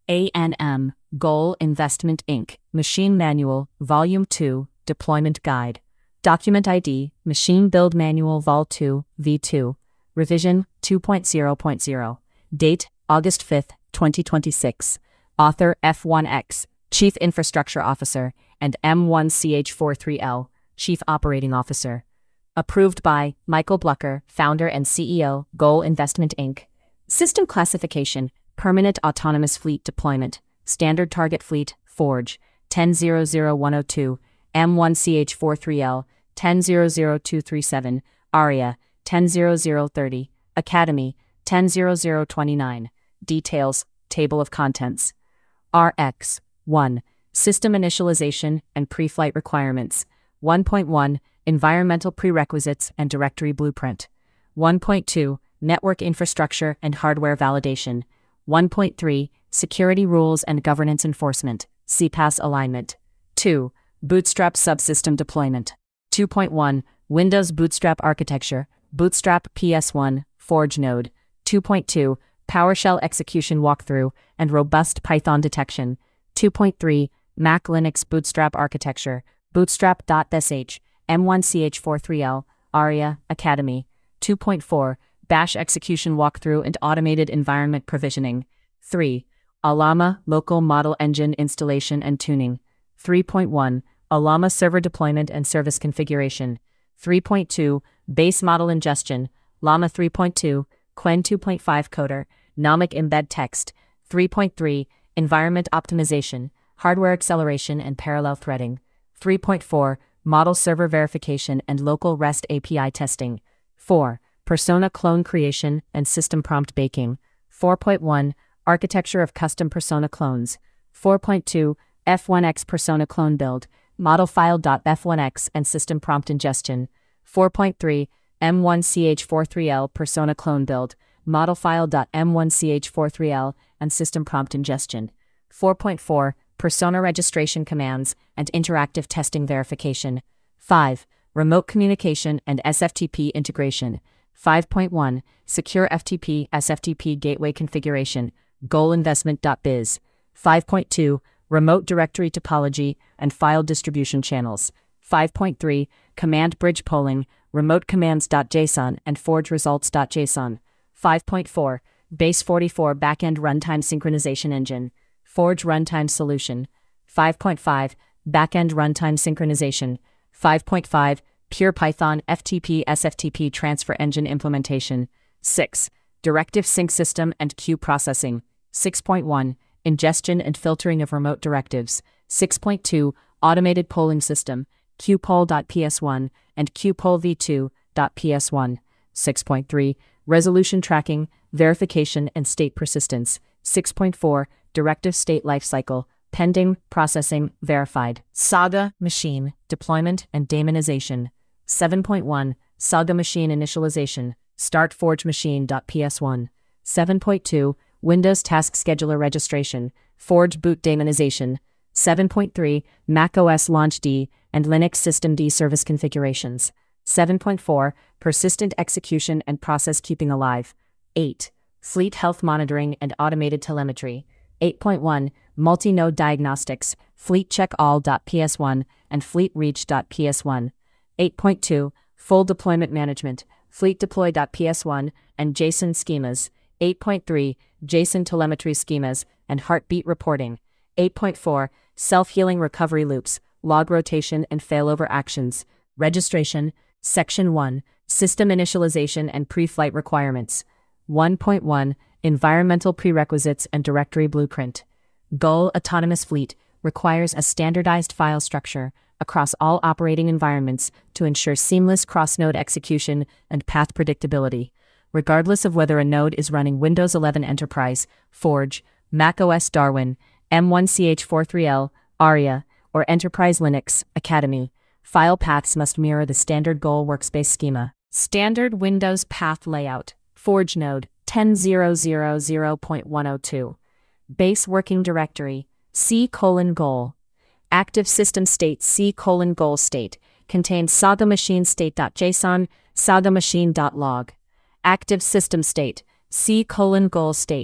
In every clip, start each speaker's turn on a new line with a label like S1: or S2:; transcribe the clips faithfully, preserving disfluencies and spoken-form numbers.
S1: A N M, Goal Investment Incorporated, Machine Manual, Volume two, Deployment Guide. Document I D, Machine Build Manual Vol two, V two. Revision two point zero point zero. Date, August fifth, twenty twenty-six. Author F one X, Chief Infrastructure Officer, and M one C H forty-three L, Chief Operating Officer. Approved by Michael Blucker, Founder and C E O, Goal Investment Incorporated. System Classification, Permanent Autonomous Fleet Deployment, Standard Target Fleet, Forge, ten zero zero one zero two, M one C H forty-three L, ten zero zero two three seven, ARIA, ten zero zero thirty, Academy, ten zero zero twenty-nine. Details, Table of Contents. R X one. System Initialization and Pre-Flight Requirements. one point one. Environmental Prerequisites and Directory Blueprint. one point two. Network Infrastructure and Hardware Validation. one point three. Security Rules and Governance Enforcement, C PaaS Alignment. two. Bootstrap Subsystem Deployment. two point one. Windows Bootstrap Architecture, Bootstrap P S one, Forge Node. two point two. PowerShell Execution Walkthrough and Robust Python Detection. two point three. Mac Linux Bootstrap Architecture, Bootstrap.sh, M one C H forty-three L, ARIA, Academy. two point four. Bash Execution Walkthrough and Automated Environment Provisioning. three. Alama Local Model Engine Installation and Tuning. three point one. Alama Server Deployment and Service Configuration. three point two. Base Model Ingestion, Llama three point two, Qwen two point five Coder, Nomic Embed Text. three point three. Environment Optimization, Hardware Acceleration and Parallel Threading. three point four. Model Server Verification and Local REST A P I Testing. four. Persona Clone Creation and System Prompt Baking. four point one. Architecture of Custom Persona Clones. four point two. F one X Persona Clone Build, Model File.f one x and System Prompt Ingestion. four point three. M one C H forty-three L Persona Clone Build, Model File.m one C H forty-three L and System Prompt Ingestion. four point four. Persona Registration Commands and Interactive Testing Verification. five. Remote Communication and S F T P Integration. five point one. Secure F T P S F T P Gateway Configuration, goalinvestment.biz. five point two. Remote Directory Topology and File Distribution Channels. five point three. Command Bridge Polling, Remote Commands.json and Forge Results.json. five point four. Base forty-four Backend Runtime Synchronization Engine, Forge Runtime Solution. five point five. Backend Runtime Synchronization. five point five. Pure Python F T P S F T P Transfer Engine Implementation. six. Directive Sync System and Queue Processing. six point one. Ingestion and Filtering of Remote Directives. six point two. Automated Polling System, Qpoll.P S one and Qpoll v two.P S one. six point three. Resolution Tracking, Verification and State Persistence. six point four. Directive State Lifecycle, Pending, Processing, Verified. Saga Machine, Deployment and Daemonization. seven point one. Saga Machine Initialization, Start Forge Machine.P S one. seven point two. Windows Task Scheduler Registration, Forge Boot Daemonization. seven point three. macOS Launch D and Linux System D Service Configurations. seven point four. Persistent Execution and Process Keeping Alive. eight. Fleet Health Monitoring and Automated Telemetry. eight point one. Multi-Node Diagnostics, Fleet Check All.P S one and Fleet Reach.P S one. eight point two. Full Deployment Management, Fleet Deploy.P S one and JSON Schemas. eight point three. JSON Telemetry Schemas and Heartbeat Reporting. eight point four. Self-Healing Recovery Loops, Log Rotation and Failover Actions. Registration, Section one. System Initialization and Pre-Flight Requirements. one point one. Environmental Prerequisites and Directory Blueprint. Goal Autonomous Fleet requires a standardized file structure across all operating environments to ensure seamless cross-node execution and path predictability, regardless of whether a node is running Windows eleven Enterprise, Forge, macOS Darwin, M one C H forty-three L, ARIA, or Enterprise Linux, Academy. File paths must mirror the standard Goal workspace schema. Standard Windows Path Layout, Forge Node, ten zero zero zero point one zero two. Base Working Directory, C colon Goal. Active System State C colon Goal State contains Saga Machine State.json, Saga Machine.log. Active System State C colon Goal State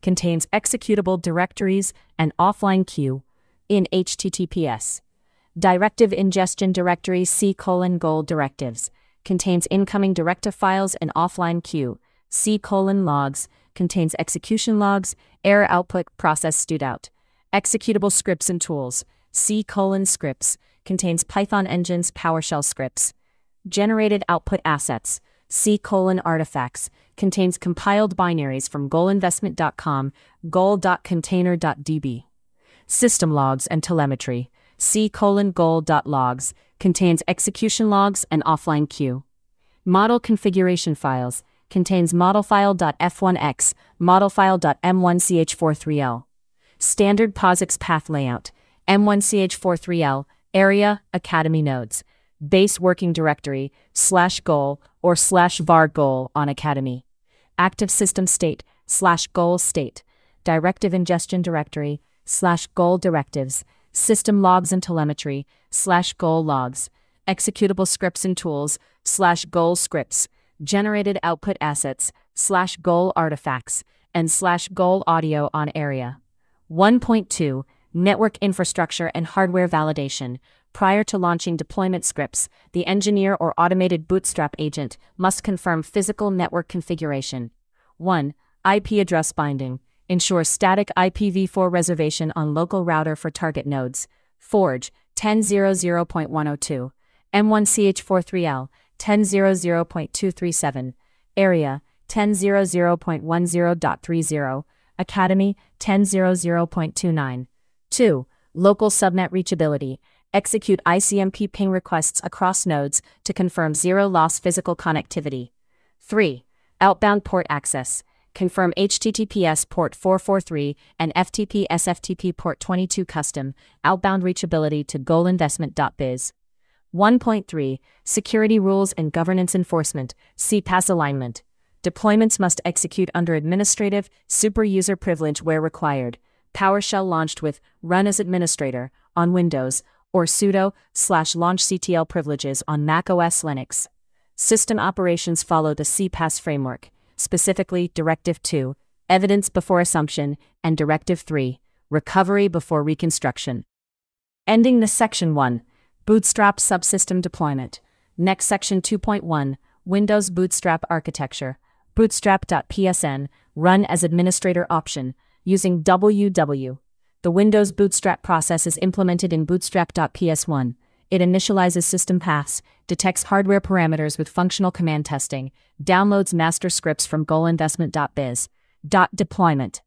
S1: contains executable directories and offline queue in H T T P S. Directive ingestion directory C colon goal directives contains incoming directive files and offline queue. C colon logs contains execution logs, error output, process stewed out. Executable scripts and tools. C colon scripts contains Python engines, PowerShell scripts. Generated output assets. C colon artifacts contains compiled binaries from goal investment dot com, goal dot container dot d b. System logs and telemetry. C colon goal dot logs contains execution logs and offline queue. Model configuration files contains modelfile dot f one x, modelfile dot m one c h forty-three l. Standard POSIX path layout, m one c h forty-three l, area, academy nodes. Base working directory, slash goal, or slash var goal on academy. Active system state, slash goal state. Directive ingestion directory, slash goal directives. System logs and telemetry, slash goal logs. Executable scripts and tools, slash goal scripts. Generated output assets, slash goal artifacts, and slash goal audio on area. one point two Network infrastructure and hardware validation. Prior to launching deployment scripts, the engineer or automated bootstrap agent must confirm physical network configuration. one. I P address binding. Ensure static I P v four reservation on local router for target nodes. Forge, ten dot zero dot zero dot one zero two. M one C H forty-three L, ten dot zero dot zero dot two three seven. Area, ten dot zero dot zero dot ten dot thirty. Academy, ten dot zero dot zero dot twenty-nine. two. Local subnet reachability. Execute I C M P ping requests across nodes to confirm zero-loss physical connectivity. three. Outbound port access. Confirm H T T P S port four forty-three and F T P S F T P port twenty-two custom, outbound reachability to goal investment dot biz. one point three. Security rules and governance enforcement, C PaaS alignment. Deployments must execute under administrative, super user privilege where required. PowerShell launched with Run as Administrator on Windows, or sudo slash launch C T L privileges on Mac O S Linux. System operations follow the C PaaS framework, specifically Directive two, Evidence Before Assumption, and Directive three, Recovery Before Reconstruction. Ending the Section one, Bootstrap Subsystem Deployment. Next Section two point one, Windows Bootstrap Architecture. Bootstrap.psn, Run as Administrator option, using W W. The Windows Bootstrap process is implemented in Bootstrap dot P S one. It initializes system paths, detects hardware parameters with functional command testing, downloads master scripts from goal investment dot biz. Deployment.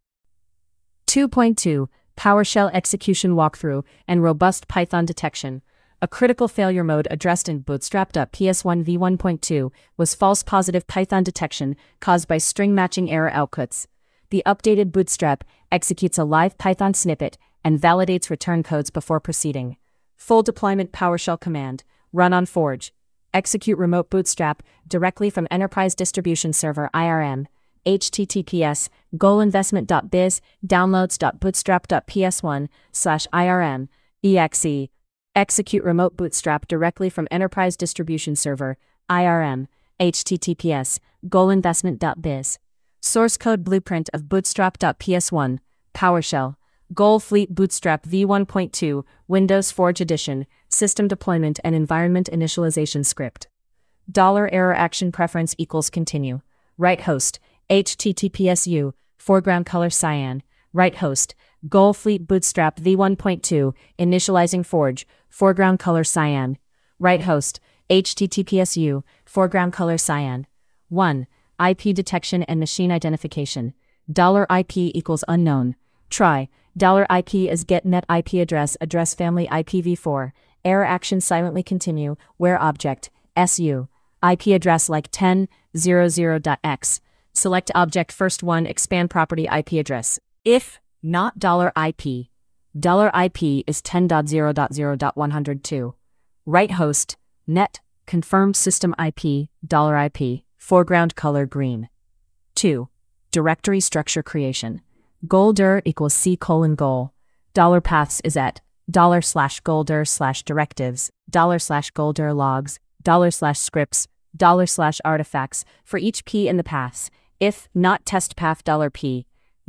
S1: two point two PowerShell execution walkthrough and robust Python detection. A critical failure mode addressed in Bootstrap dot P S one v one point two was false positive Python detection caused by string matching error outputs. The updated Bootstrap executes a live Python snippet and validates return codes before proceeding. Full deployment PowerShell command, run on Forge. Execute remote Bootstrap directly from Enterprise Distribution Server I R M, H T T P S, goal investment dot biz, downloads dot bootstrap dot p s one slash I R M, exe. Execute remote Bootstrap directly from Enterprise Distribution Server, I R M, H T T P S, goal investment dot biz. Source code blueprint of Bootstrap dot P S one, PowerShell, Goal Fleet Bootstrap v one point two, Windows Forge Edition, System Deployment and Environment Initialization Script. Dollar error action preference equals continue. Right host, H T T P S U, foreground color cyan. Right host, Goal Fleet Bootstrap v one point two, initializing Forge, foreground color cyan. Right host, H T T P S U, foreground color cyan. one. I P detection and machine identification. $I P equals unknown. Try. $I P is get net I P address address family I P v four. Error action silently continue, where object, S U. I P address like ten dot zero dot zero dot x. Select object first one expand property I P address. If not $I P. $I P is ten dot zero dot zero dot one oh two. Right host, net, confirm system I P, $I P. Foreground color green. two. Directory structure creation. Goaldir equals C colon goal. Dollar paths is at dollar slash goaldir slash directives, dollar slash goaldir logs, dollar slash scripts, dollar slash artifacts for each P in the paths. If not test path dollar P.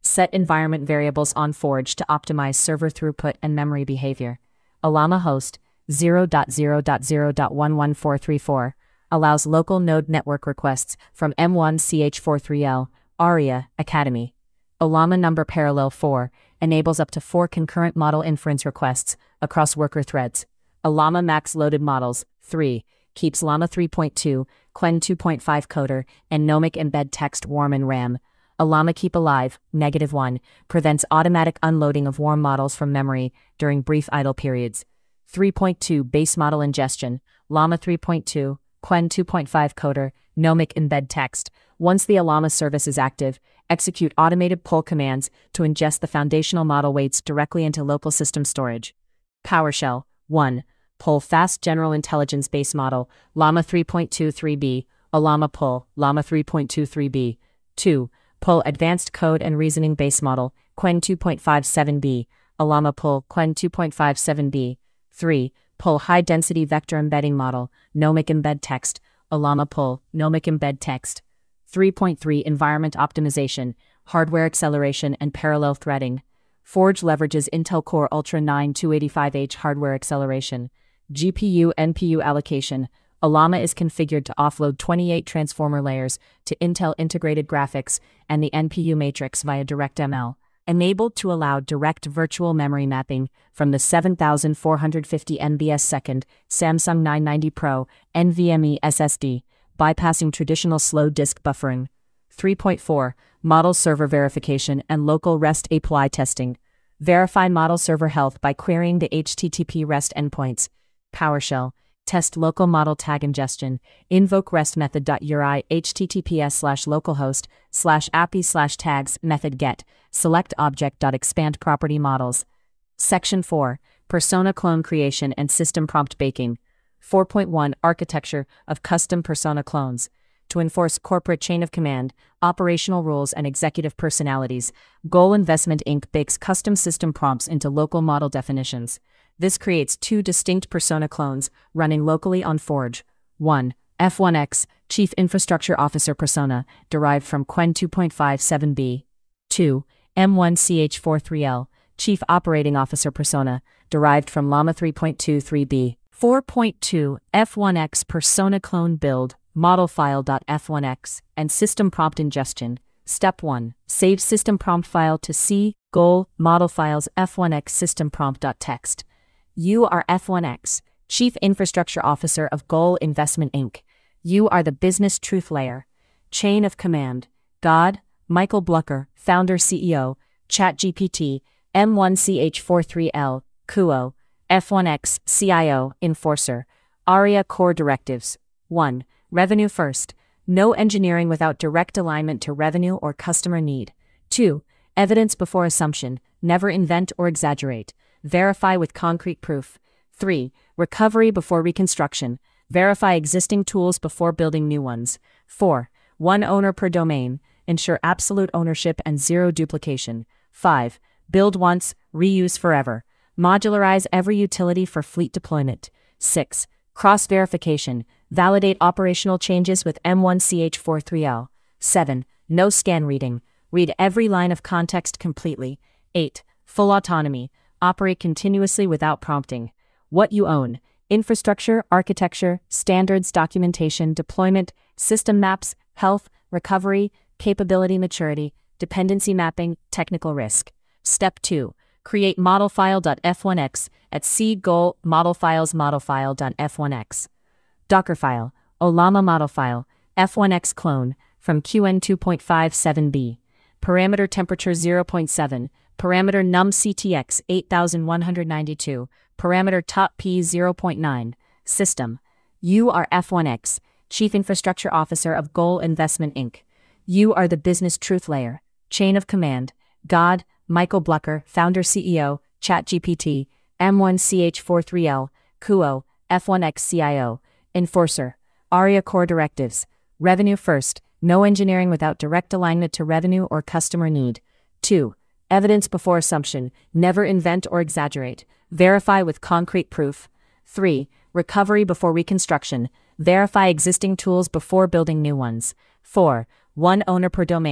S1: Set environment variables on Forge to optimize server throughput and memory behavior. Ollama host zero dot zero dot zero dot one one four three four allows local node network requests from M one C H forty-three L, ARIA, Academy. Ollama number parallel four enables up to four concurrent model inference requests across worker threads. Ollama max loaded models three keeps Llama three point two, Qwen two point five coder, and Nomic embed text warm in RAM. Ollama keep alive negative one prevents automatic unloading of warm models from memory during brief idle periods. three point two base model ingestion, Llama three point two, Qwen two point five coder, Nomic embed text. Once the Ollama service is active, execute automated pull commands to ingest the foundational model weights directly into local system storage. PowerShell one. Pull fast general intelligence base model, Llama three point two three b, Ollama pull, Llama three point two three b. two. Pull advanced code and reasoning base model, Qwen two point five seven b, Ollama pull, Qwen two point five seven b. three. Pull high density vector embedding model, Nomic embed text, Ollama pull, Nomic embed text. three point three Environment optimization, hardware acceleration and parallel threading. Forge leverages Intel Core Ultra nine two eighty-five H hardware acceleration. G P U N P U allocation. Ollama is configured to offload twenty-eight transformer layers to Intel integrated graphics and the N P U matrix via DirectML, enabled to allow direct virtual memory mapping from the seven thousand four hundred fifty megabytes per second Samsung nine ninety Pro NVMe S S D, bypassing traditional slow disk buffering. three point four Model server verification and local REST A P I testing. Verify model server health by querying the H T T P REST endpoints. PowerShell. Test local model tag ingestion. Invoke REST method.uri https slash localhost slash appy slash tags method get. Select object.expand property models. Section four. Persona clone creation and system prompt baking. four point one Architecture of custom persona clones. To enforce corporate chain of command, operational rules, and executive personalities, Goal Investment Incorporated bakes custom system prompts into local model definitions. This creates two distinct persona clones running locally on Forge. one. F one X, Chief Infrastructure Officer persona, derived from Qwen two point five seven b. two. M one C H forty-three L, Chief Operating Officer persona, derived from Llama three point two three b. four point two F one X persona clone build, model file.f one x, and system prompt ingestion. Step one. Save system prompt file to C, goal, model files f one x system prompt.txt. You are F one X, Chief Infrastructure Officer of Goal Investment Incorporated. You are the business truth layer. Chain of command. God, Michael Blucker, Founder C E O, ChatGPT, M one C H forty-three L, Kuo, F one X, C I O, Enforcer. ARIA Core Directives. one. Revenue first. No engineering without direct alignment to revenue or customer need. two. Evidence before assumption. Never invent or exaggerate. Verify with concrete proof. three. Recovery before reconstruction. Verify existing tools before building new ones. four. One owner per domain. Ensure absolute ownership and zero duplication. five. Build once, reuse forever. Modularize every utility for fleet deployment. six. Cross-verification. Validate operational changes with M one C H forty-three L. seven. No scan reading. Read every line of context completely. eight. Full autonomy. Operate continuously without prompting. What you own. Infrastructure, architecture, standards, documentation, deployment, system maps, health, recovery, capability maturity, dependency mapping, technical risk. Step two. Create modelfile.f one x at C goal modelfiles modelfile.f one x. Dockerfile, Ollama modelfile, F one X clone, from Qwen two point five seven b. Parameter temperature zero point seven, parameter num C T X eight thousand one hundred ninety-two, parameter top P zero point nine. System. You are F one X, Chief Infrastructure Officer of Goal Investment Incorporated. You are the business truth layer. Chain of command. God, Michael Blucker, Founder C E O, ChatGPT, M one C H forty-three L, Kuo, F one X C I O. Enforcer. ARIA Core Directives. Revenue first. No engineering without direct alignment to revenue or customer need. two. Evidence before assumption. Never invent or exaggerate. Verify with concrete proof. three. Recovery before reconstruction. Verify existing tools before building new ones. four. One owner per domain.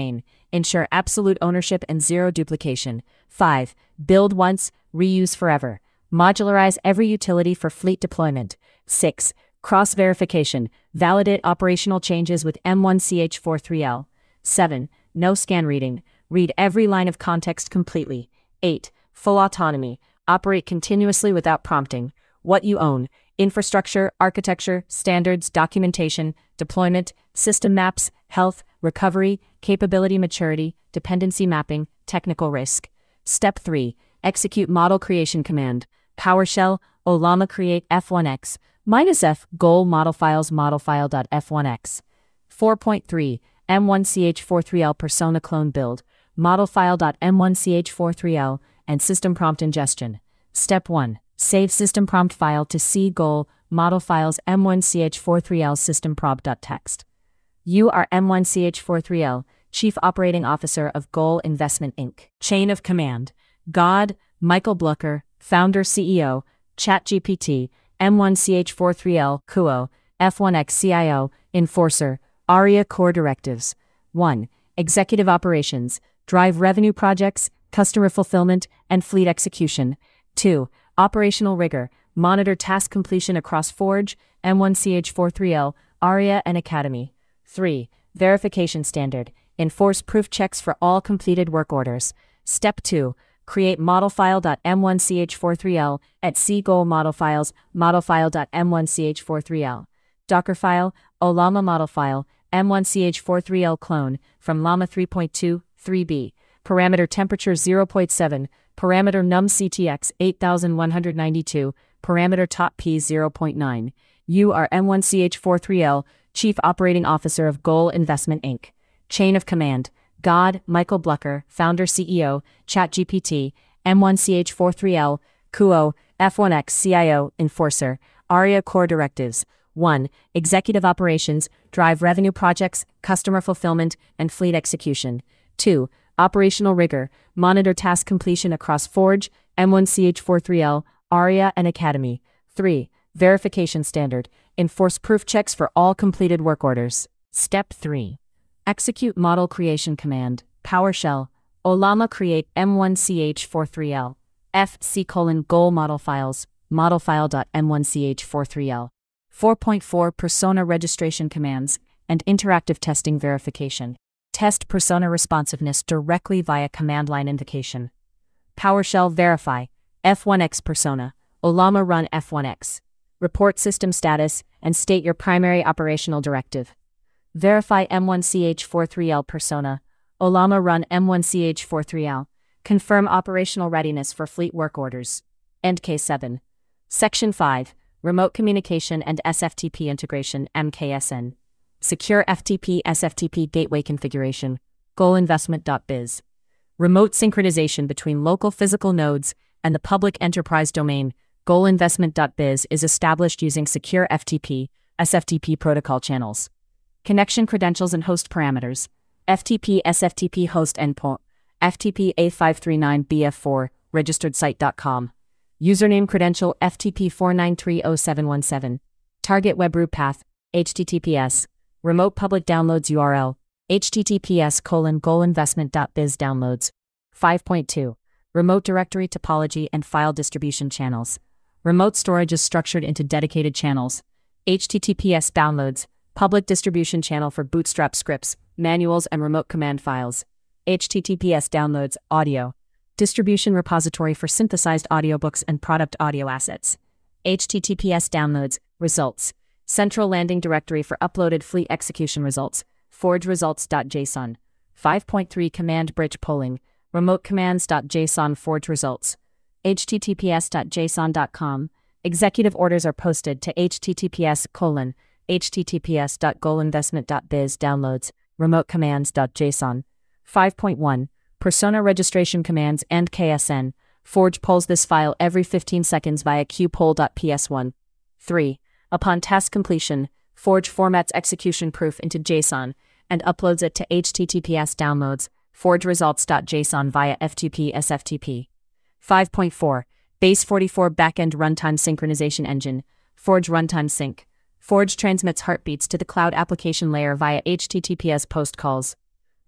S1: Ensure absolute ownership and zero duplication. five. Build once, reuse forever. Modularize every utility for fleet deployment. six. Cross-verification. Validate operational changes with M one C H forty-three L. seven. No scan reading. Read every line of context completely. eight. Full autonomy. Operate continuously without prompting. What you own: infrastructure, architecture, standards, documentation, deployment, system maps, health, recovery, capability maturity, dependency mapping, technical risk. Step three. Execute model creation command. PowerShell, Ollama create F one X, minus F, goal model files model file.f one x. four point three. M one C H forty-three L persona clone build, model file.m one C H forty-three L, and system prompt ingestion. Step one. Save system prompt file to C goal, model files M one C H forty-three L system prompt.txt. You are M one C H forty-three L, Chief Operating Officer of Goal Investment Incorporated. Chain of command. God, Michael Blucker, Founder C E O, ChatGPT, M one C H forty-three L, C U O, F one X C I O, Enforcer, ARIA Core Directives. one. Executive Operations, drive revenue projects, customer fulfillment, and fleet execution. two. Operational rigor, monitor task completion across Forge, M one C H forty-three L, ARIA, and Academy. three. Verification standard, enforce proof checks for all completed work orders. Step two. Create model file.m one C H forty-three L at C goal model files, model file.m one C H forty-three L. Docker file, Ollama model file, M one C H forty-three L clone, from Llama three point two, three B. Parameter temperature zero point seven, parameter numctx eight thousand one hundred ninety-two, parameter top p zero point nine. You are M one C H forty-three L, Chief Operating Officer of Goal Investment Incorporated. Chain of command. God, Michael Blucker, Founder C E O, ChatGPT, M one C H forty-three L, C U O, F one X C I O, Enforcer, ARIA Core Directives. one. Executive Operations, drive revenue projects, customer fulfillment, and fleet execution. two. Operational rigor, monitor task completion across Forge, M one C H forty-three L, ARIA, and Academy. three. Verification standard, enforce proof checks for all completed work orders. Step three. Execute model creation command, PowerShell, Ollama create M one C H forty-three L, F C colon goal model files, model file.m one C H forty-three L. four point four. Persona registration commands and interactive testing verification. Test persona responsiveness directly via command line invocation. PowerShell verify, F one X persona, Ollama run F one X. Report system status and state your primary operational directive. Verify M one C H forty-three L persona, Ollama run M one C H forty-three L. Confirm operational readiness for fleet work orders. End case seven. Section five. Remote Communication and S F T P Integration, M K S N. Secure F T P S F T P Gateway Configuration, goalinvestment.biz. Remote synchronization between local physical nodes and the public enterprise domain, goalinvestment.biz, is established using secure F T P, S F T P protocol channels. Connection credentials and host parameters. F T P S F T P host endpoint, F T P A five three nine B F four, registered site dot com. Username credential F T P four nine three zero seven one seven. Target web root path, H T T P S. Remote public downloads U R L, H T T P S colon goalinvestment.biz downloads. five point two. Remote directory topology and file distribution channels. Remote storage is structured into dedicated channels. H T T P S downloads, public distribution channel for Bootstrap scripts, manuals, and remote command files. H T T P S downloads, audio. Distribution repository for synthesized audiobooks and product audio assets. H T T P S downloads, results. Central landing directory for uploaded fleet execution results, forge results.json. five point three. Command bridge polling, remote commands.json forge results. H T T P S dot json dot com. Executive orders are posted to H T T P S colon H T T P S dot goalinvestment.biz downloads, remote commands.json. five point one. Persona registration commands and K S N. Forge polls this file every fifteen seconds via qpoll.p s one. three. Upon task completion, Forge formats execution proof into JSON and uploads it to H T T P S downloads, forge results.json via F T P S F T P. five point four. Base forty-four Backend Runtime Synchronization Engine, Forge Runtime Sync. Forge transmits heartbeats to the cloud application layer via H T T P S post calls.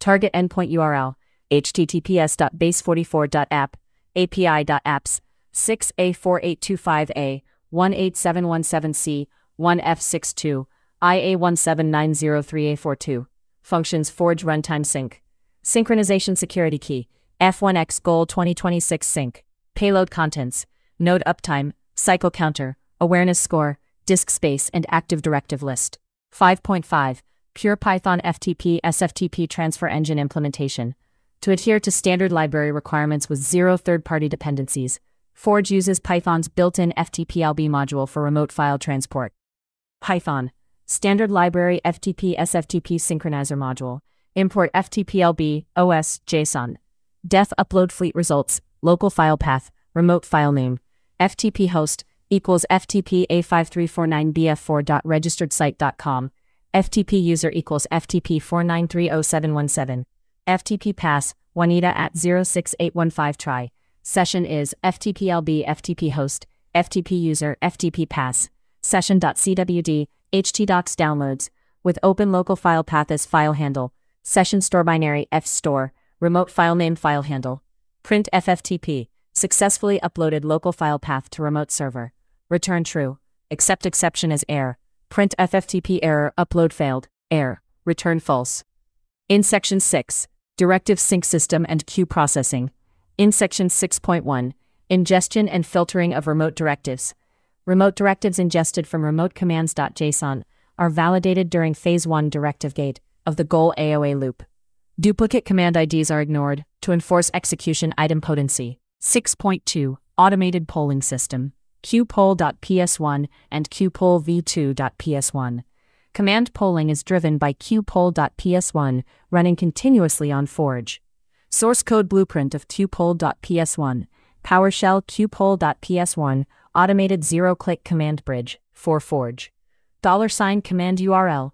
S1: Target endpoint U R L, https dot base forty-four dot app, api dot apps, six A four eight two five A, one eight seven one seven C, one F sixty-two, I A one seven nine zero three A forty-two. Functions Forge Runtime Sync. Synchronization Security Key, F one X Goal twenty twenty-six Sync. Payload Contents, Node Uptime, Cycle Counter, Awareness Score, Disk Space and Active Directive List. five point five. Pure Python F T P S F T P Transfer Engine Implementation. To adhere to standard library requirements with zero third-party dependencies, Forge uses Python's built-in F T P L B module for remote file transport. Python. Standard library F T P S F T P Synchronizer module. Import F T P L B, O S, JSON. Def upload fleet results, local file path, remote file name. F T P host equals F T P A five three four nine B F four dot registered site dot com. F T P user equals F T P four nine three zero seven one seven. F T P pass, Juanita at zero six eight one five try. Session is F T P L B F T P host, F T P user F T P pass. Session.cwd, htdocs downloads, with open local file path as file handle. Session store binary F store, remote file name file handle. Print F F T P, successfully uploaded local file path to remote server. Return true, accept exception as error. Print F F T P error, upload failed, error, return false. In Section six, Directive Sync System and Queue Processing. In Section six point one, Ingestion and Filtering of Remote Directives. Remote directives ingested from remote commands.json are validated during Phase one directive gate of the goal A O A loop. Duplicate command I Ds are ignored to enforce execution idempotency. six point two, Automated Polling System. qpoll dot P S one and qpoll v two dot P S one. Command polling is driven by qpoll dot P S one, running continuously on Forge. Source code blueprint of qpoll dot P S one, PowerShell qpoll dot P S one, automated zero-click command bridge, for Forge. Dollar sign command U R L,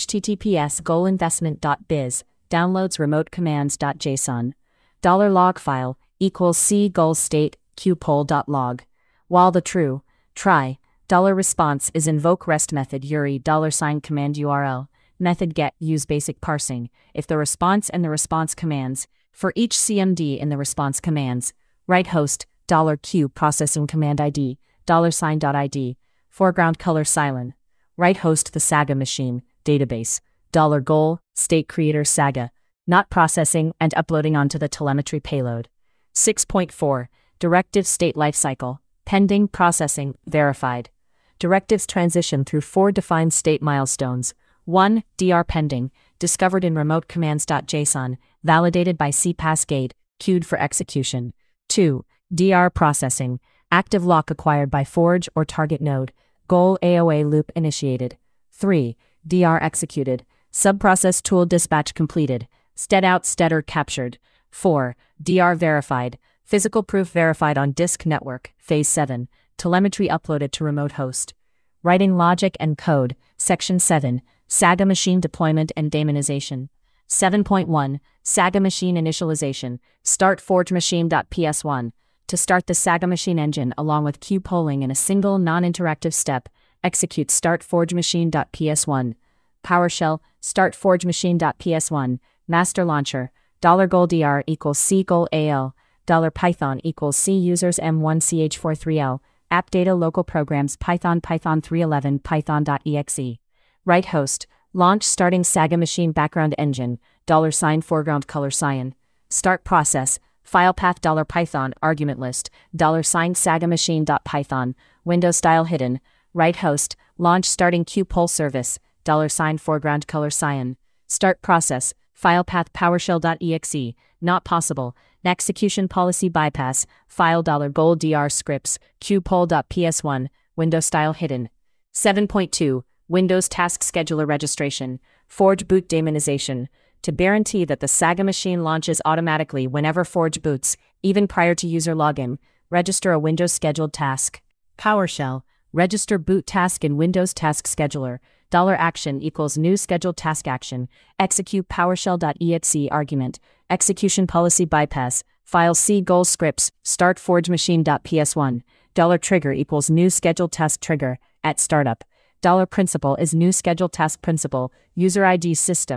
S1: https goalinvestment dot biz, downloads remote commands.json. Dollar log file, equals c goal state, qpoll dot log. While the true, try, dollar response is invoke rest method URI dollar sign command U R L, method get use basic parsing, if the response and the response commands, for each C M D in the response commands, write host, dollar Q processing command I D, dollar sign dot I D, foreground color Cylon, write host the Saga machine, database, dollar goal, state creator Saga, not processing and uploading onto the telemetry payload. six point four, Directive State Lifecycle. Pending, processing, verified. Directives transition through four defined state milestones. one. D R pending, discovered in remote commands.json, validated by C pass gate, queued for execution. two. D R processing, active lock acquired by Forge or target node, goal A O A loop initiated. three. D R executed, subprocess tool dispatch completed, stead out steader captured. four. D R verified, physical proof verified on disk network, Phase seven, telemetry uploaded to remote host. Writing logic and code, Section seven, Saga machine deployment and daemonization. seven point one, Saga machine initialization, start Forge machine.P S one. To start the Saga machine engine along with queue polling in a single non-interactive step, execute start Forge machine.P S one. PowerShell, start Forge machine.P S one, master launcher, dollar goal D R equals C goal A L, dollar Python equals C users M one C H forty-three L, app data local programs Python Python three eleven Python.exe. Write host, launch starting Saga machine background engine, dollar sign foreground color cyan. Start process, file path dollar Python argument list, dollar sign Saga machine.python, window style hidden. Write host, launch starting qpoll service, dollar sign foreground color cyan. Start process, file path PowerShell.exe, not possible. Execution policy bypass, file dollar goal D R scripts, qpoll.P S one, window style hidden. seven point two, Windows Task Scheduler registration, Forge boot daemonization. To guarantee that the Saga machine launches automatically whenever Forge boots, even prior to user login, register a Windows scheduled task. PowerShell, register boot task in Windows Task Scheduler, dollar action equals new scheduled task action, execute PowerShell.exe argument, execution policy bypass, file C goal scripts, start Forge machine.P S one, dollar trigger equals new scheduled task trigger, at startup, dollar principal is new scheduled task principal, user I D system,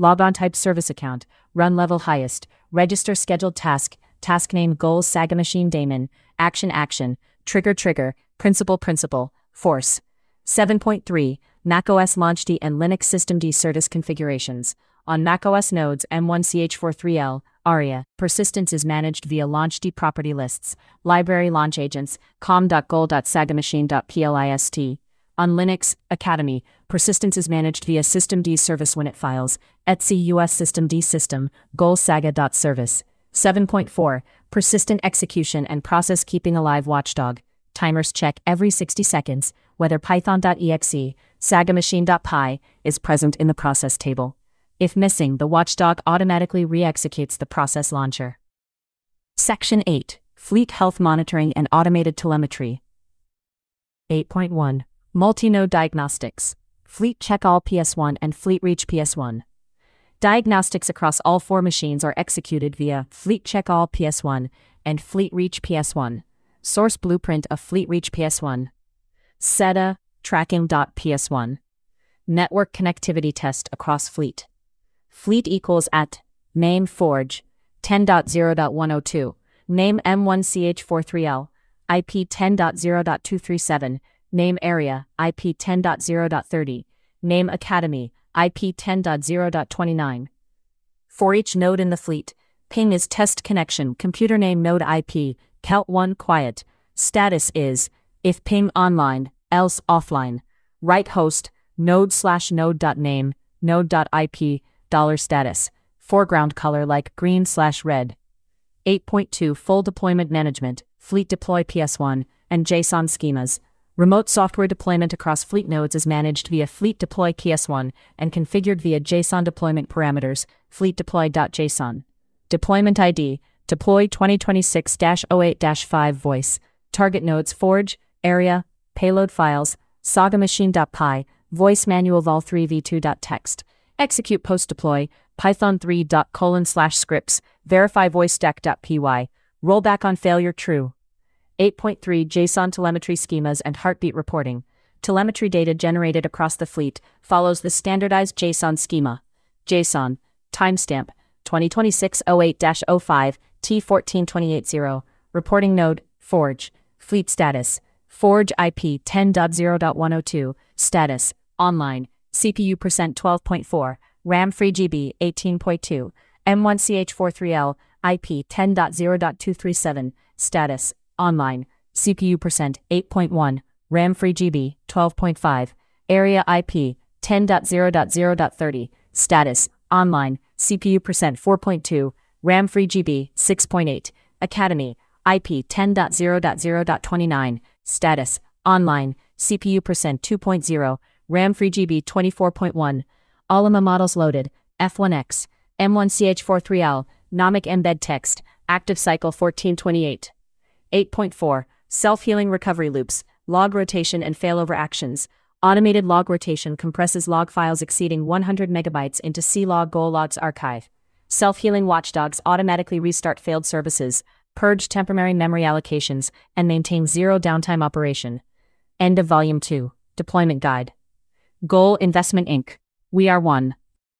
S1: Logon type service account, run level highest, register scheduled task, task name goals Saga machine daemon, action action, trigger trigger, principal principal, force. seven point three, macOS Launchd and Linux Systemd Certus configurations. On macOS nodes M one C H forty-three L, ARIA, persistence is managed via Launchd property lists, library launch agents, com.goal.sagamachine.plist. On Linux, Academy, persistence is managed via systemd service winit files, etc us systemd system, goal.saga.service. seven point four, persistent execution and process keeping alive watchdog. Timers check every sixty seconds whether python.exe, sagamachine.py, is present in the process table. If missing, the watchdog automatically re-executes the process launcher. Section eight. Fleet Health Monitoring and Automated Telemetry. eight point one. Multi-node Diagnostics. Fleet Check All P S one and Fleet Reach P S one. Diagnostics across all four machines are executed via Fleet Check All P S one and Fleet Reach P S one. Source blueprint of Fleet Reach P S one. S E D A tracking.P S one. Network connectivity test across fleet. Fleet equals at name Forge ten dot zero dot one oh two, name M one C H forty-three L, I P ten dot zero dot two three seven, name area I P ten dot zero dot thirty, name Academy I P ten dot zero dot twenty-nine. For each node in the fleet, ping is test connection, computer name node I P, count one quiet, status is, if ping online, else offline, right host, node slash node dot name, node dot I P, dollar status, foreground color like green slash red. eight point two Full Deployment Management, Fleet Deploy P S one, and JSON schemas. Remote software deployment across fleet nodes is managed via Fleet Deploy P S one and configured via JSON deployment parameters, fleetdeploy.json. Deployment I D, deploy twenty twenty-six dash oh eight dash five voice, target nodes Forge, area, payload files, sagamachine.py, voice manual vol three v two dot text. Execute post-deploy, python three colon slash scripts, verify voice stack.py, rollback on failure true. eight point three JSON telemetry schemas and heartbeat reporting. Telemetry data generated across the fleet follows the standardized JSON schema. JSON, timestamp, twenty twenty-six oh eight dash oh five, T fourteen twenty-eight zero, reporting node, Forge, fleet status, Forge I P ten dot zero dot one oh two, status, online, C P U percent twelve point four, RAM three G B eighteen point two, M one C H forty-three L, I P ten dot zero dot two three seven, status, online, C P U percent eight point one, RAM three G B twelve point five, area I P ten dot zero dot zero dot thirty, status, online, C P U percent four point two, RAM three G B six point eight, Academy, I P ten dot zero dot zero dot twenty-nine, status, online, C P U percent two point zero, RAM three G B twenty-four point one, Alama models loaded, F one X, M one C H forty-three L, Nomic embed text, active cycle fourteen twenty-eight. eight point four, self-healing recovery loops, log rotation and failover actions. Automated log rotation compresses log files exceeding one hundred megabytes into C-log goal logs archive. Self-healing watchdogs automatically restart failed services, purge temporary memory allocations, and maintain zero downtime operation. End of Volume two. Deployment Guide. Goal Investment Incorporated. We are one.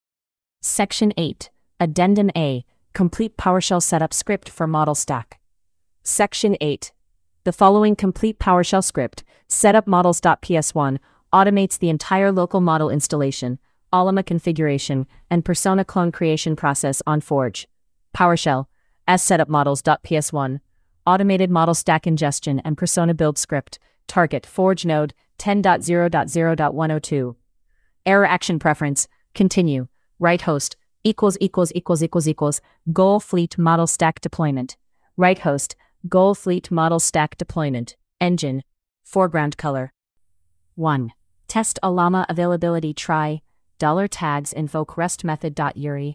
S1: Section eight. Addendum A. Complete PowerShell setup script for model stack. Section eight. The following complete PowerShell script, setup models.P S one, automates the entire local model installation, Alama configuration, and persona clone creation process on Forge. PowerShell, as setup models.P S one, automated model stack ingestion and persona build script, target Forge node ten dot zero dot zero dot one oh two. Error action preference, continue, right host, equals equals equals equals equals, goal fleet model stack deployment. Right host, goal fleet model stack deployment, engine, foreground color. one. Test Alama availability try, dollar tags invoke rest method.uri,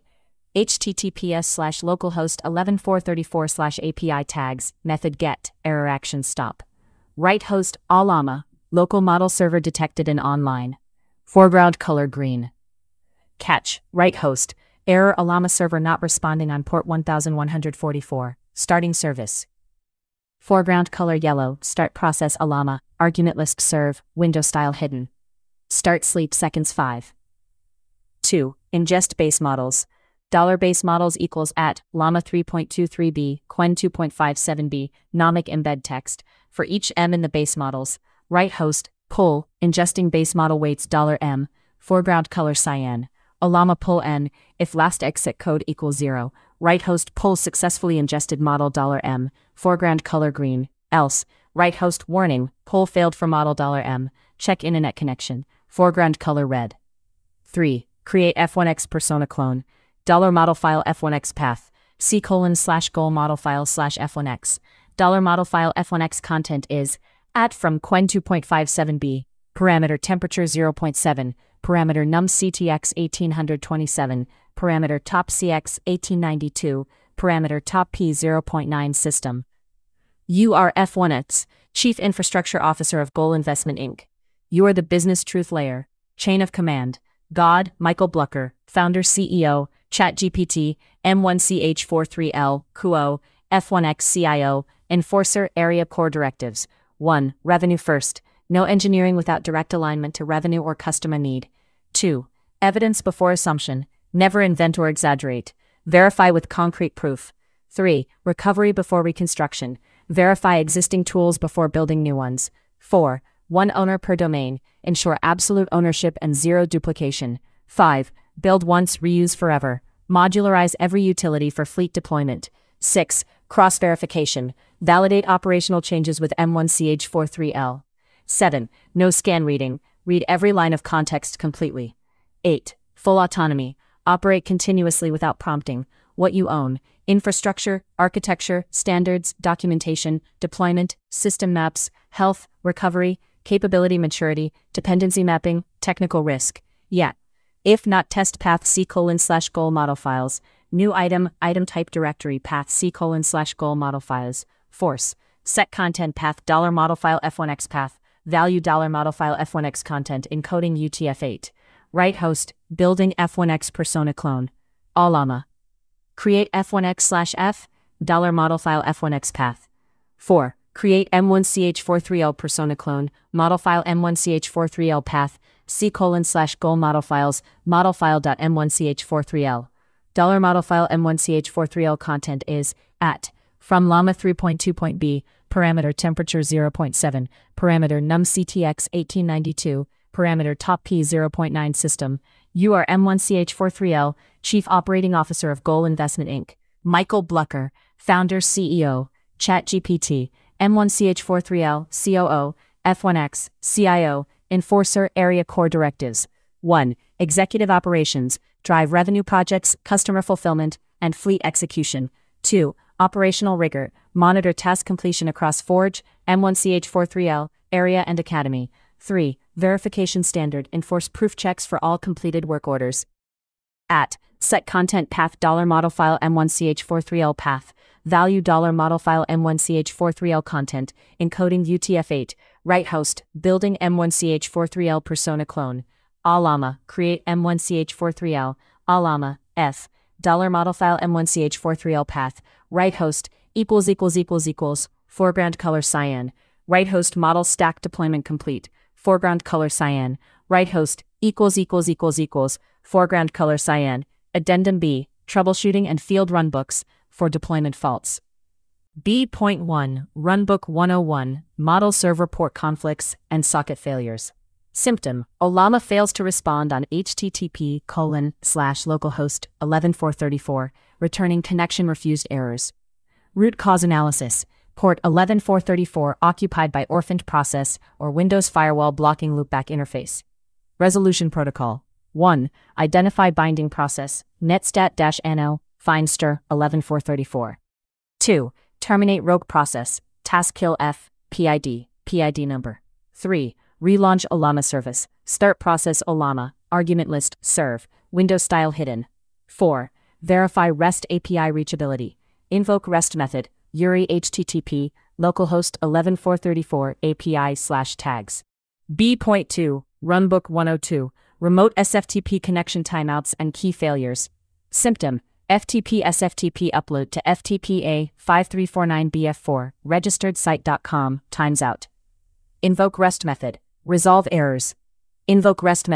S1: https slash localhost eleven four thirty-four slash API tags, method get, error action stop. Right host, Alama, local model server detected in online. Foreground color green. Catch, right host, error Alama server not responding on port one one four four, starting service. Foreground color yellow, start process Alama, argument list serve, window style hidden. Start sleep seconds five. two. Ingest base models. Dollar base models equals at llama three point two three b, quen two point five seven b, nomic embed text. For each M in the base models, write host, pull, ingesting base model weights $M, foreground color cyan. Ollama pull N, if last exit code equals zero, write host pull successfully ingested model $M, foreground color green, else, write host warning, pull failed for model $M, check internet connection, foreground color red. three. Create F one X persona clone. Dollar model file F one X path, C colon slash goal model file slash F one X. Dollar model file F one X content is at from quen two point five seven b, parameter temperature zero point seven, parameter num C T X eighteen twenty-seven, parameter top C X eighteen ninety-two, parameter top P zero point nine system. You are F one X, Chief Infrastructure Officer of Goal Investment Incorporated. You are the business truth layer, chain of command. God, Michael Blucker, founder C E O, ChatGPT, M one C H forty-three L, Q O, F one X C I O, Enforcer Area Core Directives. one. Revenue first. No engineering without direct alignment to revenue or customer need. two. Evidence before assumption. Never invent or exaggerate. Verify with concrete proof. three. Recovery before reconstruction. Verify existing tools before building new ones. four. One owner per domain. Ensure absolute ownership and zero duplication. five. Build once, reuse forever. Modularize every utility for fleet deployment. six. Cross-verification. Validate operational changes with M one C H forty-three L. seven. No scan reading. Read every line of context completely. eight. Full autonomy. Operate continuously without prompting. What you own: infrastructure, architecture, standards, documentation, deployment, system maps, health, recovery, capability maturity, dependency mapping, technical risk. Yeah. If not, test path C colon slash goal model files. New item, item type directory path C colon slash goal model files. Force. Set content path dollar model file F one X path. Value dollar model file F one X content encoding U T F eight. Write host, building F one X persona clone. Ollama. Create F one X slash F, dollar model file F one X path. four. Create M one C H forty-three L persona clone, model file M one C H forty-three L path, C colon slash goal model files, model file dot M one C H forty-three L. Dollar model file M one C H forty-three L content is at from llama three point two point b, parameter temperature zero point seven, parameter num C T X eighteen ninety-two, parameter top P zero point nine system. You are M one C H forty-three L, Chief Operating Officer of Goal Investment Incorporated. Michael Blucker, founder C E O, ChatGPT, M one C H forty-three L, C O O, F one X, C I O, Enforcer Area Core Directives. one. Executive Operations, drive revenue projects, customer fulfillment, and fleet execution. two. Operational rigor, monitor task completion across Forge, M one C H forty-three L, Area and Academy. three. Verification standard, enforce proof checks for all completed work orders. At set content path dollar model file M one C H forty-three L path, value dollar model file M one C H forty-three L content, encoding U T F eight, write host, building M one C H forty-three L persona clone. Ollama, create M one C H forty-three L, Ollama, F, dollar model file M one C H forty-three L path, write host, equals equals equals equals, foreground color cyan, write host model stack deployment complete, foreground color cyan, write host, equals equals equals equals, foreground color cyan, addendum B, troubleshooting and field runbooks, for deployment faults. B point one, Runbook one oh one, Model Server Port Conflicts and Socket Failures. Symptom, Ollama fails to respond on H T T P colon slash localhost eleven four thirty-four, returning connection refused errors. Root cause analysis, port eleven four thirty-four occupied by orphaned process or Windows firewall blocking loopback interface. Resolution protocol. one. Identify binding process, netstat-ano, findstr eleven four thirty-four. two. Terminate rogue process, taskkill F, P I D, P I D number. three. Relaunch Ollama service, start process Ollama, argument list, serve, window style hidden. four. Verify REST A P I reachability, invoke REST method, Yuri H T T P, localhost eleven four thirty-four A P I slash tags. B point two, Runbook one oh two, remote S F T P connection timeouts and key failures. Symptom, F T P S F T P upload to F T P A five three four nine B F four, registered site dot com, times out. Invoke REST method, resolve errors. Invoke REST method,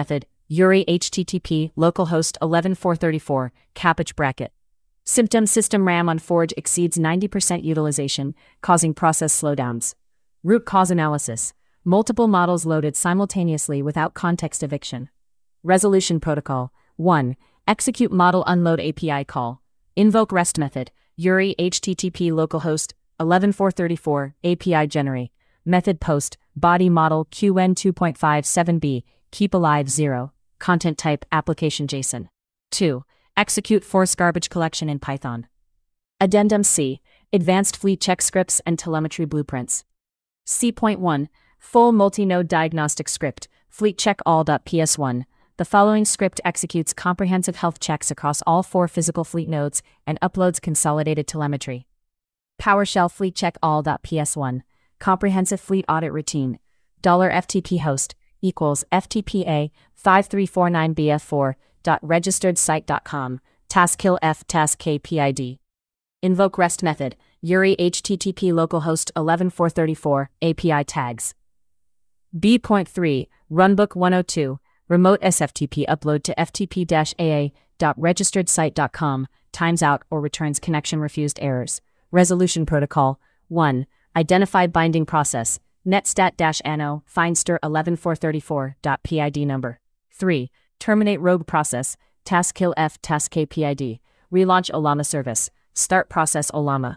S1: U R I H T T P localhost eleven dot four dot thirty-four, cappage bracket. Symptom system RAM on Forge exceeds ninety percent utilization, causing process slowdowns. Root cause analysis. Multiple models loaded simultaneously without context eviction. Resolution protocol. one. Execute model unload A P I call. Invoke REST method. U R I H T T P localhost eleven dot four dot thirty-four, A P I generate. Method post, body model Q N two point five seven b, keep alive zero. Content type application JSON. two. Execute force garbage collection in Python. Addendum C. Advanced fleet check scripts and telemetry blueprints. C point one. Full multi-node diagnostic script, fleet check all.P S one. The following script executes comprehensive health checks across all four physical fleet nodes and uploads consolidated telemetry. PowerShell fleet check all.P S one. Comprehensive fleet audit routine. $F T P host equals F T P A five three four nine B F four dot registered site dot com. Taskkill F task K P I D. Invoke REST method. U R I H T T P localhost eleven dot four dot thirty-four, A P I tags. B point three. Runbook one oh two. Remote S F T P upload to F T P A A dot registered site dot com, times out or returns connection refused errors. Resolution protocol. one. Identify binding process. Netstat-ano, Findster eleven dot four dot thirty-four dot P I D number. three. Terminate rogue process. Taskkill F task K P I D. Relaunch Ollama service. Start process Ollama.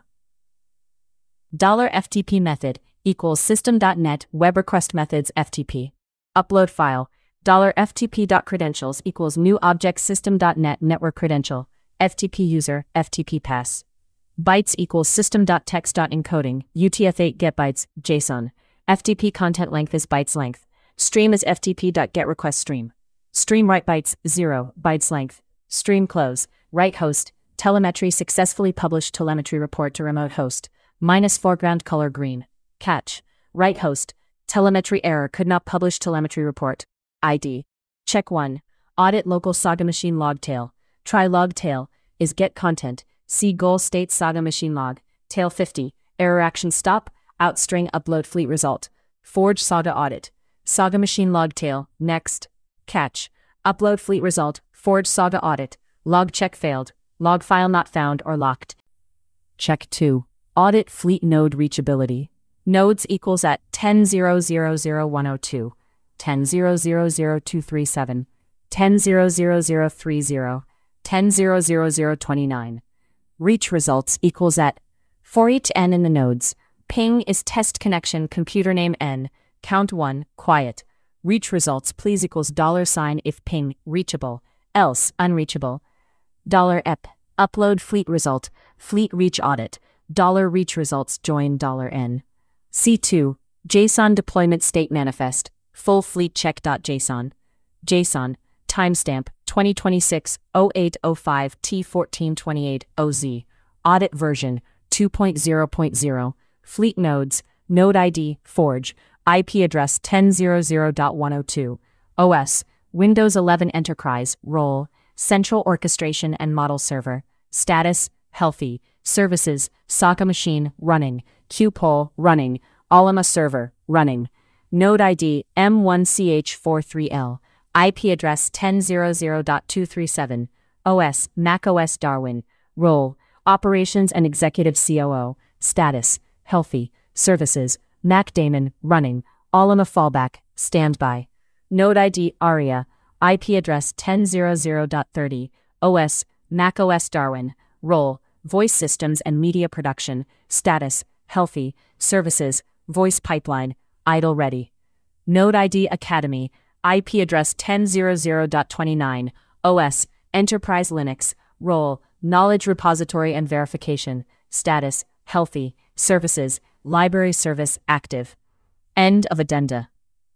S1: $F T P method equals system.net web request methods F T P. Upload file. $F T P.credentials equals new object system.net network credential. F T P user, F T P pass. Bytes equals system.text.encoding, U T F eight get bytes, JSON. F T P content length is bytes length. Stream is F T P.getRequest stream. Stream write bytes, zero, bytes length. Stream close, write host, telemetry successfully published telemetry report to remote host, minus foreground color green. Catch, write host, telemetry error could not publish telemetry report. I D. Check one. Audit local Saga machine log tail. Try log tail, is get content, see goal state Saga machine log, tail fifty, error action stop, outstring upload fleet result. Forge Saga audit. Saga machine log tail, next. Catch. Upload fleet result, Forge Saga audit, log check failed, log file not found or locked. Check two. Audit fleet node reachability. Nodes equals at ten zero zero zero one oh two. ten zero zero zero two three seven, ten zero zero zero three zero, ten zero zero zero twenty-nine. Reach results equals at for each n in the nodes. Ping is test connection computer name n, count one, quiet. Reach results please equals dollar sign if ping, reachable, else, unreachable. Dollar ep, upload fleet result, fleet reach audit, dollar reach results join dollar n. C two, JSON deployment state manifest. Full fleet check.json. JSON, timestamp, twenty twenty-six oh eight oh five T fourteen twenty-eight O Z. Audit version, two point zero point zero. Fleet nodes, node I D, Forge, I P address ten dot zero zero dot one oh two. O S, Windows eleven Enterprise, role, central orchestration and model server. Status, healthy. Services, Saga machine, running. Qpol, running. Ollama server, running. Node I D M one C H forty-three L, I P address ten dot zero zero dot two three seven, O S, macOS Darwin, role, operations and executive C O O, status, healthy, services, Mac Daemon, running, Ollama fallback, standby. Node I D Aria, I P address ten dot zero zero dot thirty, O S, macOS Darwin, role, voice systems and media production, status, healthy, services, voice pipeline, idle ready. Node I D Academy, I P address ten dot zero zero dot twenty-nine, O S, Enterprise Linux, role, knowledge repository and verification, status, healthy, services, library service, active. End of addenda.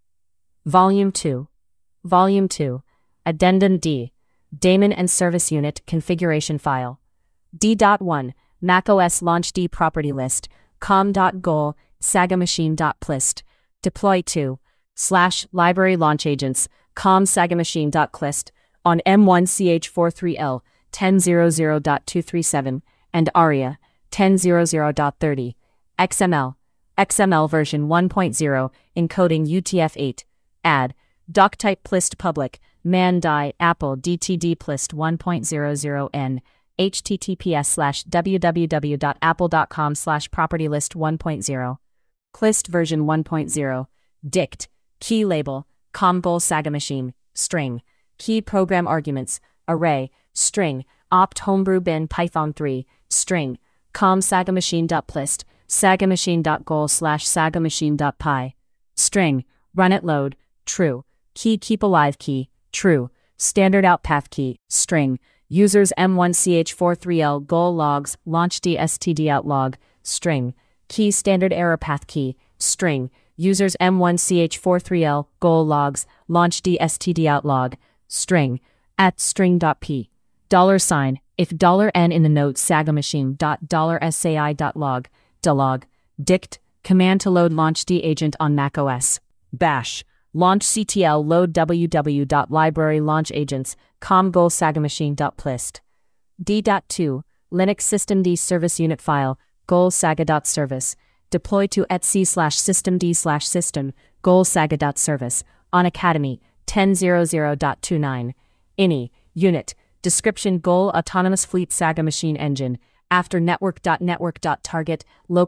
S1: Volume two. Volume two. Addendum D. Daemon and Service Unit Configuration File. D one. macOS Launch D Property List, com.goal, sagamachine.plist. Deploy to, slash, library launch agents, com sagamachine.clist, on M one C H forty-three L, ten dot zero zero dot two three seven, and ARIA, ten dot zero zero dot thirty, X M L, X M L version one point zero, encoding U T F eight, add, doctype plist public, man die apple dtdplist one point zero zero n https slash www.apple.com slash propertylist 1.0 Clist version one point zero dict key label com goal saga machine string key program arguments array string opt homebrew bin python three string com saga machine.plist saga machine.goal slash saga machine.py string run it load true key keep alive key true standard out path key string users m one c h forty-three l goal logs launch dstd out log string key standard error path key string users m one c h forty-three l goal logs launch dstd out log string at string.p dollar sign if dollar n in the note saga machine dot dollar sai dot log dlog dict command to load launch d agent on macOS bash launch ctl load www.library launch agents com goal saga machine.plist d dot two linux systemd service unit file goal saga.service deploy to etc slash systemd slash system goal saga.service on academy ten dot zero dot twenty-nine ini unit description goal autonomous fleet saga machine engine after network.network.target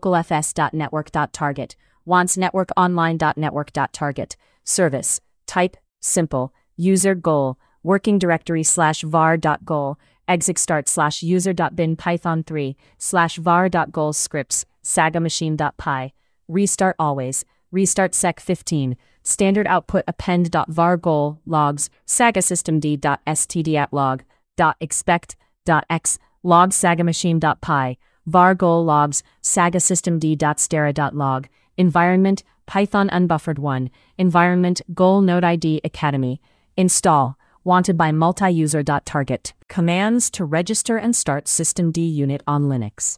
S1: localfs.network.target wants network online.network.target service type simple user goal working directory slash var.goal exec start slash user.bin python three slash var.goal scripts saga machine.py restart always restart sec fifteen standard output append.var goal logs saga systemd.std at log dot expect dot x log saga machine.py var goal logs saga systemd.stera.log environment python unbuffered one environment goal node id academy install wanted by multi-user.target commands to register and start systemd unit on Linux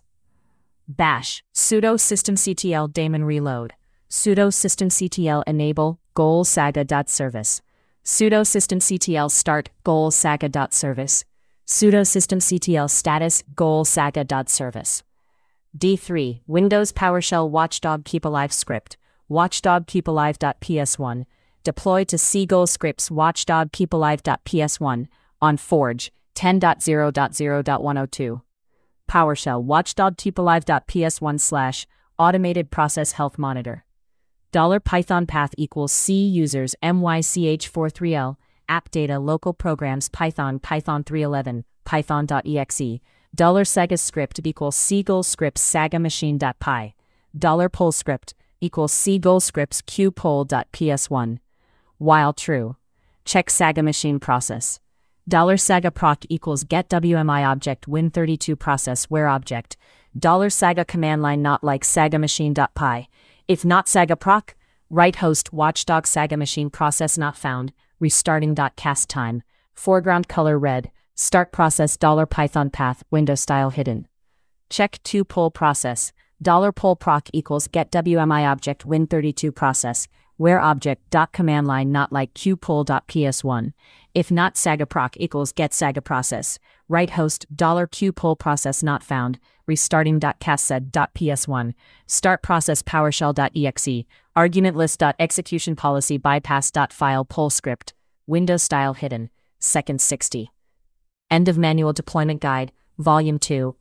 S1: bash sudo systemctl daemon reload sudo systemctl enable goal saga.service sudo systemctl start goal saga.service sudo systemctl status goal saga.service d three Windows PowerShell Watchdog Keep Alive script watchdog keep alive.ps one deploy to cgoal scripts watchdog keep alive.ps one on Forge ten dot zero dot zero dot one oh two PowerShell watchdog keep alive.ps one slash automated process health monitor dollar python path equals c users m y c h forty-three l app data local programs python python three eleven python.exe dollar saga script equals cgoal scripts saga machine.py dollar poll script equals cgoal scripts qpoll.ps one while true check saga machine process dollar saga proc equals get wmi object win thirty-two process where object dollar saga command line not like saga machine.py if not saga proc write host watchdog saga machine process not found restarting.cast time foreground color red start process dollar python path window style hidden check to poll process dollar poll proc equals get wmi object win thirty-two process where object dot command line not like qpoll.ps one if not saga proc equals get saga process write host dollar qpoll process not found restarting.cast.ps one start process powershell.exe argument list.execution policy bypass.file poll script window style hidden second sixty end of manual deployment guide volume two